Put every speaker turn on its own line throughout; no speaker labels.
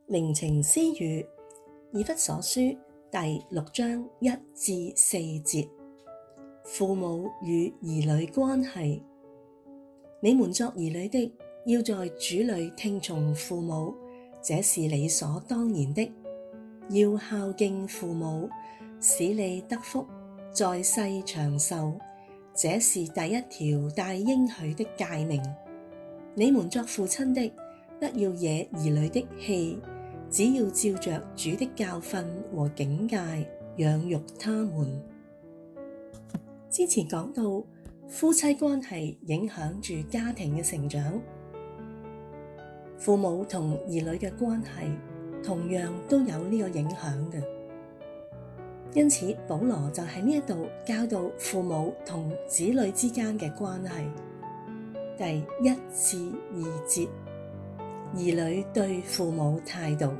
靈情私語，以弗所書第6章1至4節，父母與兒女關係。你們作兒女的，要在主裏聽從父母，這是理所當然的。要孝敬父母，使你得福，在世長壽，這是第一條帶應許的誡命。你們作父親的，不要惹兒女的氣，只要照着主的教訓和警戒養育他們。之前講到夫妻關係影響住家庭嘅成長，父母同兒女嘅關係同樣都有呢個影響嘅。因此保羅就喺呢一度教導父母同子女之間嘅關係。第1至2節，兒女對父母態度。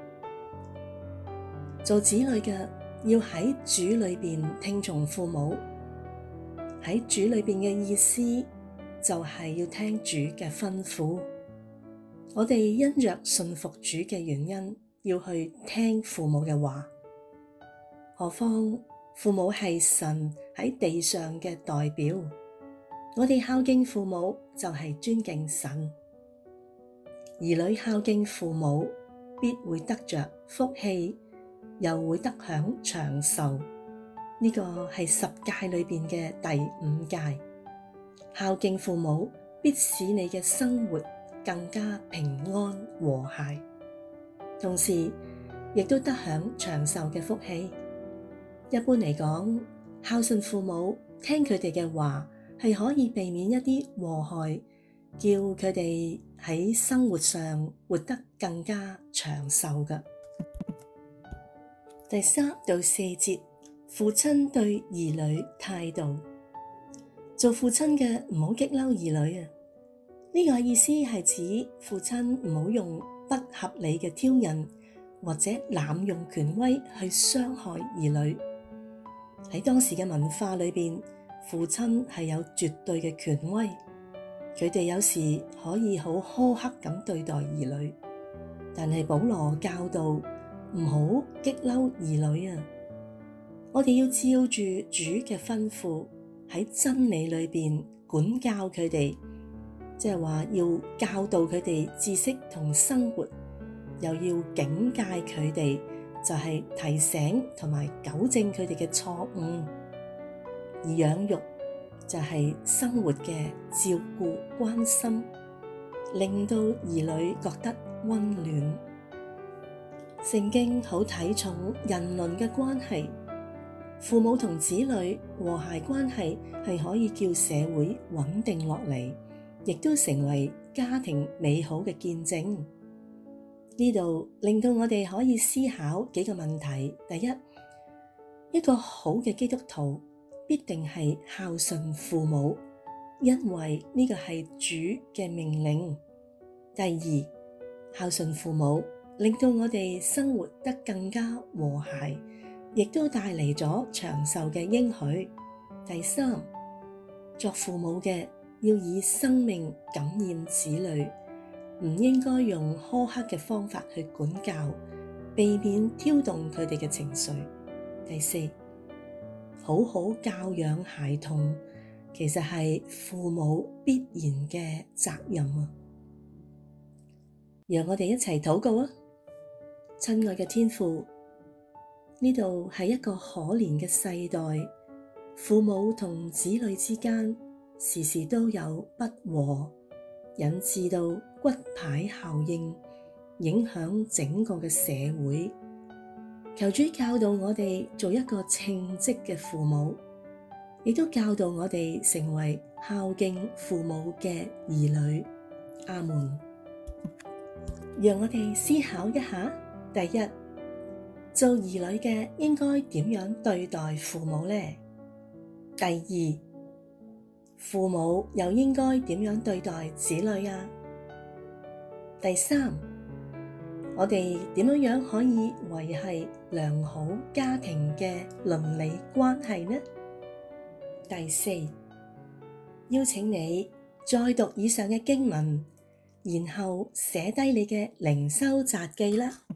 做子女嘅要喺主裏邊聽從父母，喺主裏邊嘅意思就係要聽主嘅吩咐。我哋因着信服主嘅原因，要去聽父母嘅話。何況父母係神喺地上嘅代表，我哋孝敬父母就係尊敬神。兒女孝敬父母，必會得着福氣，又會得享長壽。呢個係10誡裏邊嘅第5誡。孝敬父母必使你嘅生活更加平安和諧，同時亦都得享長壽嘅福氣。一般嚟講，孝順父母，聽佢哋嘅話，係可以避免一啲禍害，叫佢哋喺生活上活得更加長壽嘅。第3到4節，父親對兒女態度。做父親嘅唔好激嬲兒女啊！呢個意思係指父親唔好用不合理嘅挑釁或者濫用權威去傷害兒女。喺當時嘅文化裏邊，父親係有絕對嘅權威，佢哋有時可以好苛刻咁對待兒女。但係保羅教導唔好激嬲兒女啊！我哋要照住主嘅吩咐喺真理裏邊管教佢哋，即係話要教導佢哋知識同生活，又要警戒佢哋，就係提醒同埋糾正佢哋嘅錯誤。而養育就係生活嘅照顧關心，令到兒女覺得溫暖。聖經好睇重人倫嘅關係，父母同子女和諧關係係可以叫社會穩定落嚟，亦都成為家庭美好嘅見證。呢度令到我哋可以思考幾個問題。第一，一個好嘅基督徒必定係孝順父母，因為呢個係主嘅命令。第二，孝順父母令到我哋生活得更加和諧，亦都帶嚟咗長壽嘅應許。第三，作父母嘅要以生命感染子女，唔應該用苛刻嘅方法去管教，避免挑動佢哋嘅情緒。第四，好好教養孩童，其實係父母必然嘅責任啊！讓我哋一齊禱告啊！親愛嘅天父，呢度係一個可憐嘅世代，父母同子女之間時時都有不和，引致到骨牌效應，影響整個嘅社會。求主教導我哋做一個稱職嘅父母，亦都教導我哋成為孝敬父母嘅兒女。阿們。讓我哋思考一下。第一，做兒女嘅應該點樣對待父母呢？第二，父母又應該點樣對待子女啊？第三，我哋點樣可以維繫良好家庭嘅倫理關係呢？第四，邀請你再讀以上嘅經文， 然後寫低你嘅靈修札記啦。